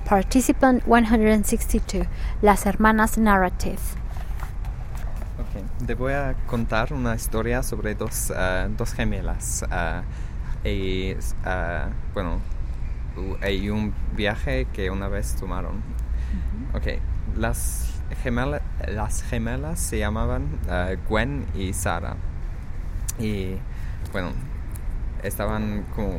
Participant 162, las hermanas Narrative. Te voy a contar una historia sobre dos gemelas y un viaje que una vez tomaron. Las gemelas se llamaban Gwen y Sarah. Y bueno, estaban como...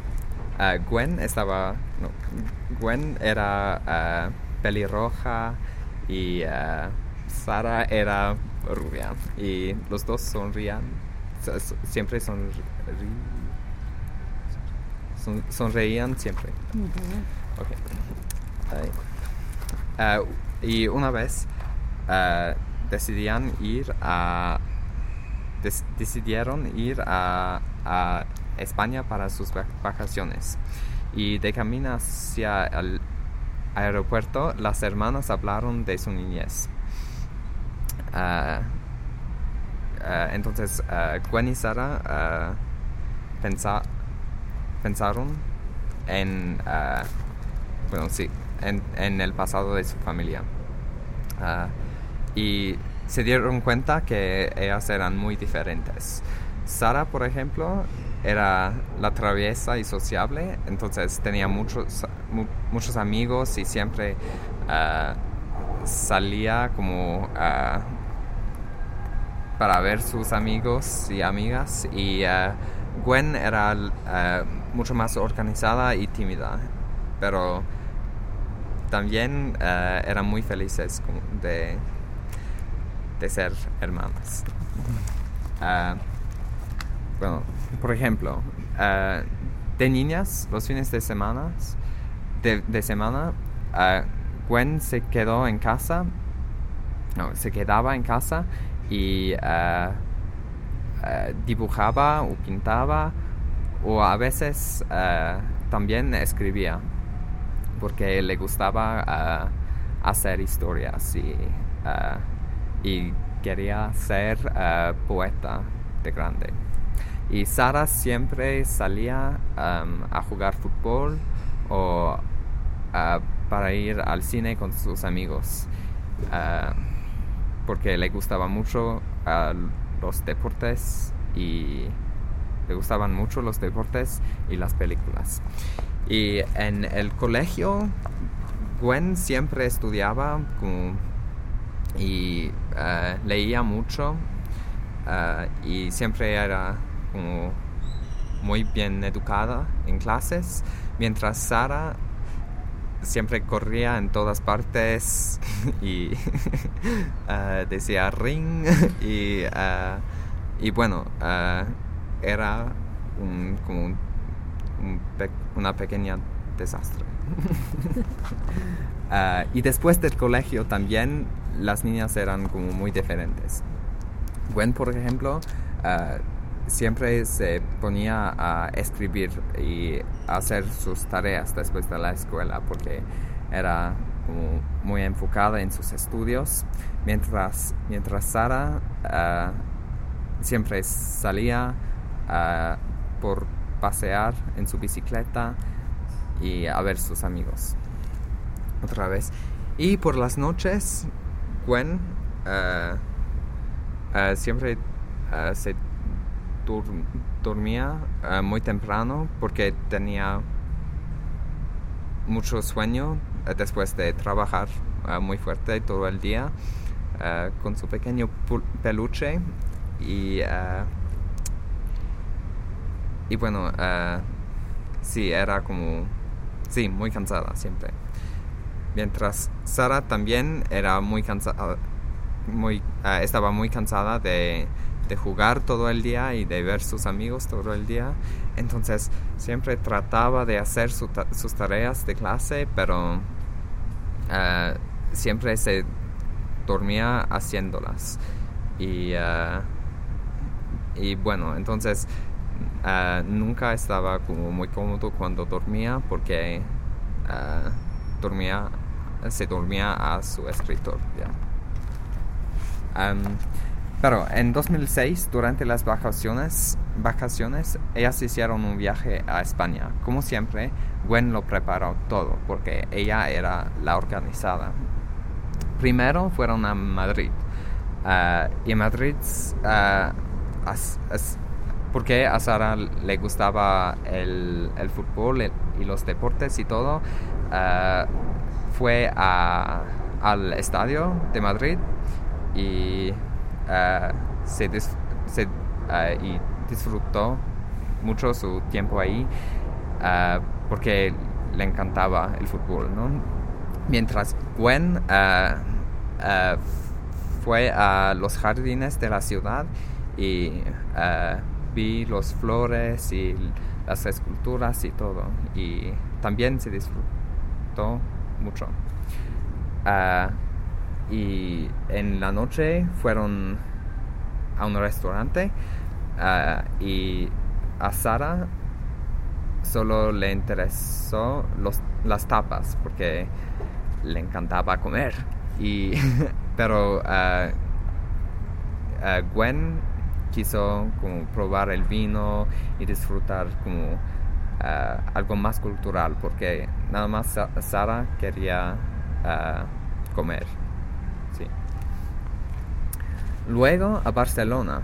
Gwen era pelirroja y Sarah era rubia. Y los dos siempre sonreían siempre. Y una vez decidieron ir a España para sus vacaciones. Y de camino hacia el aeropuerto, las hermanas hablaron de su niñez. Entonces Gwen y Sarah pensaron en el pasado de su familia, y se dieron cuenta que ellas eran muy diferentes. Sarah, por ejemplo, era la traviesa y sociable, entonces tenía muchos amigos y siempre salía como para ver sus amigos y amigas, y Gwen era mucho más organizada y tímida, pero también eran muy felices de ser hermanas. Por ejemplo, de niñas, los fines de semana, Gwen se quedaba en casa y dibujaba o pintaba, o a veces también escribía, porque le gustaba hacer historias y quería ser poeta de grande. Y Sarah siempre salía a jugar fútbol o para ir al cine con sus amigos, porque le gustaba mucho los deportes y las películas. Y en el colegio, Gwen siempre estudiaba y leía mucho, y siempre era como muy bien educada en clases, mientras Sarah siempre corría en todas partes y decía ring y bueno, era una pequeña desastre. Y después del colegio también las niñas eran como muy diferentes. Gwen, por ejemplo, siempre se ponía a escribir y a hacer sus tareas después de la escuela, porque era como muy enfocada en sus estudios, mientras Sarah siempre salía por pasear en su bicicleta y a ver sus amigos otra vez. Y por las noches Gwen siempre se dormía muy temprano, porque tenía mucho sueño después de trabajar muy fuerte todo el día con su pequeño peluche, y bueno, sí, era como muy cansada siempre, mientras Sarah también era muy cansada, estaba muy cansada de jugar todo el día y de ver sus amigos todo el día. Entonces siempre trataba de hacer sus tareas de clase, pero siempre se dormía haciéndolas. Y bueno, entonces nunca estaba como muy cómodo cuando dormía, porque se dormía a su escritorio. Pero en 2006, durante las vacaciones, ellas hicieron un viaje a España. Como siempre, Gwen lo preparó todo porque ella era la organizada. Primero fueron a Madrid. Y en Madrid, porque a Sara le gustaba el fútbol y los deportes y todo, fue al estadio de Madrid y y disfrutó mucho su tiempo ahí porque le encantaba el fútbol, ¿no? Mientras Gwen fue a los jardines de la ciudad y vi las flores y las esculturas y todo, y también se disfrutó mucho. Y en la noche fueron a un restaurante y a Sara solo le interesó las tapas porque le encantaba comer. Pero Gwen quiso como probar el vino y disfrutar como algo más cultural porque nada más Sara quería comer. Sí. Luego a Barcelona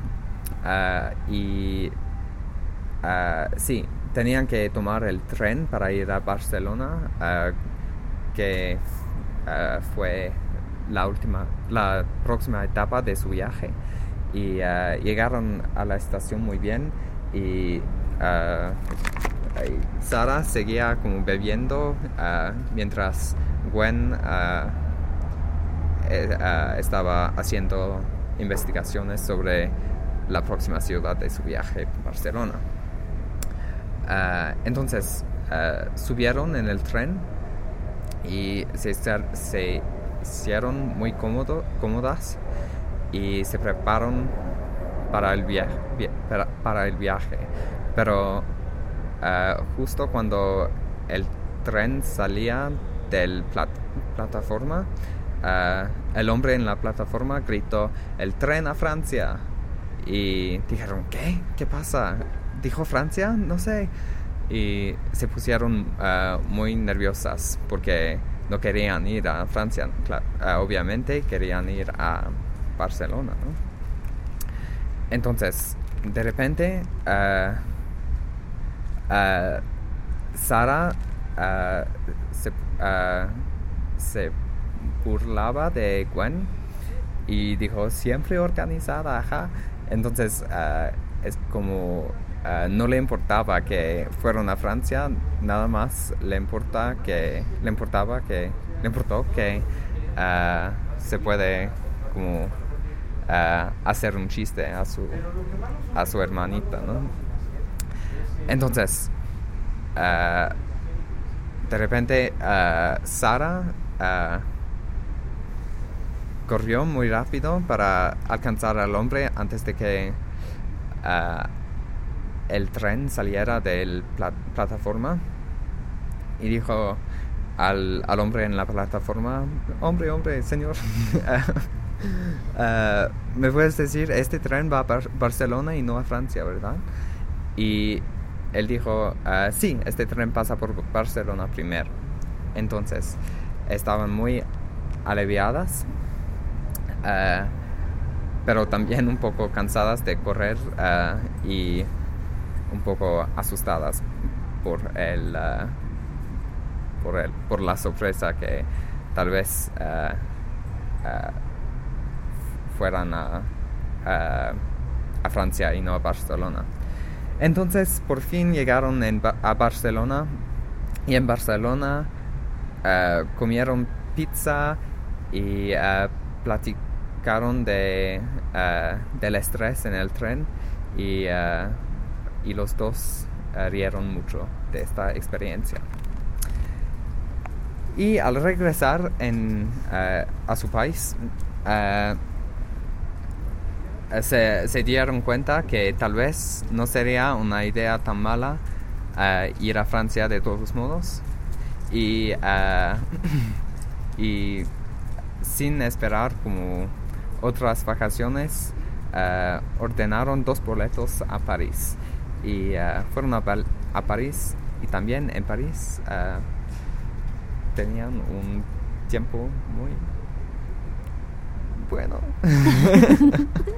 sí, tenían que tomar el tren para ir a Barcelona, que fue la próxima etapa de su viaje, y llegaron a la estación muy bien y Sara seguía como bebiendo mientras Gwen estaba haciendo investigaciones sobre la próxima ciudad de su viaje, Barcelona. Entonces subieron en el tren y se hicieron muy cómodas y se prepararon para el viaje. Pero justo cuando el tren salía de la plataforma, el hombre en la plataforma gritó: "¡El tren a Francia!". Y dijeron: ¿Qué pasa? ¿Dijo Francia? No sé. Y se pusieron muy nerviosas porque no querían ir a Francia. Obviamente querían ir a Barcelona, ¿no? Entonces, de repente, Sara se burlaba de Gwen y dijo: "Siempre organizada, ajá". Entonces, es como no le importaba que fueron a Francia, nada más le importó que se puede como hacer un chiste a su hermanita, ¿no? Entonces, de repente, Sara corrió muy rápido para alcanzar al hombre antes de que el tren saliera de la plataforma, y dijo al hombre en la plataforma: hombre, señor, ¿me puedes decir, este tren va a Barcelona y no a Francia, verdad? Y él dijo: sí, este tren pasa por Barcelona primero. Entonces estaban muy aliviadas, pero también un poco cansadas de correr y un poco asustadas por la sorpresa que tal vez fueran a Francia y no a Barcelona. Entonces por fin llegaron a Barcelona, y en Barcelona comieron pizza y platicaron del estrés en el tren, y los dos rieron mucho de esta experiencia. Y al regresar a su país, se dieron cuenta que tal vez no sería una idea tan mala ir a Francia de todos modos, y sin esperar como otras vacaciones, ordenaron 2 boletos a París, y fueron a París Y también en París tenían un tiempo muy bueno.